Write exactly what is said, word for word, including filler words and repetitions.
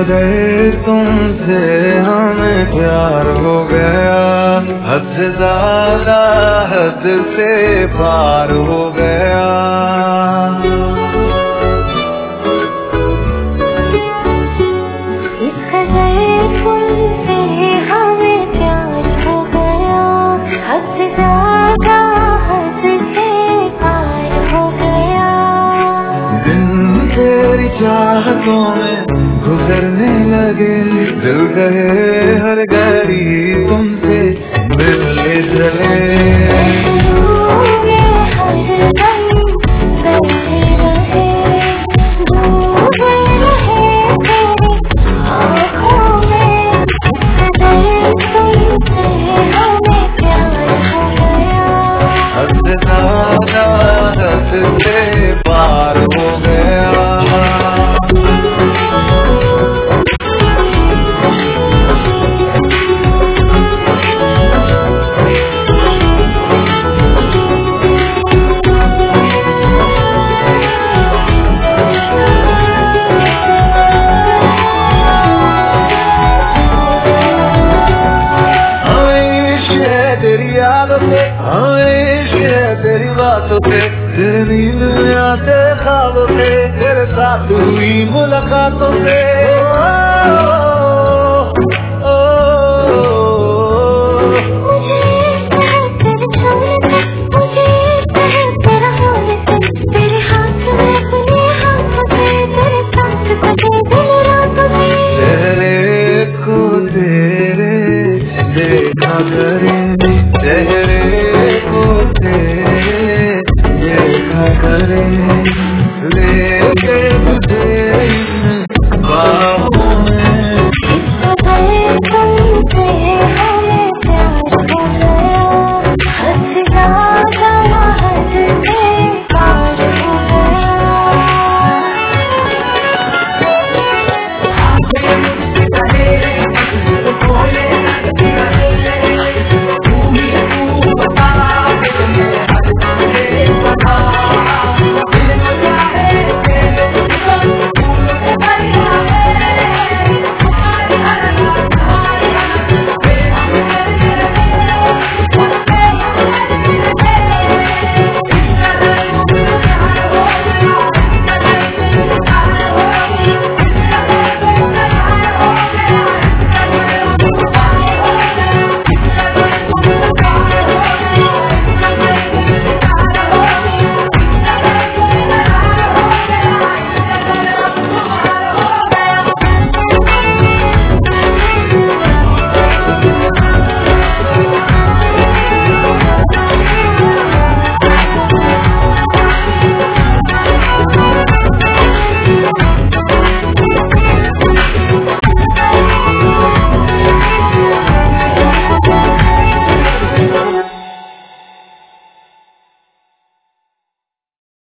कदर तुमसे हमें प्यार हो गया, हद से ज्यादा हद से पार हो गया। इस कदर तुमसे हमें प्यार हो गया, हद से ज्यादा हद से पार हो गया। दिन तेरी चाहतों में गुजरने लगे, दिल कहे हर घड़ी तुमसे मिलने चले। हद से ज्यादा हद से पार हो गया। तेरी यादों से, हमें इश्क है तेरी बातों से, तेरे नींद में आते ख्वाबों से, तेरे साथ हुई मुलाकातों से।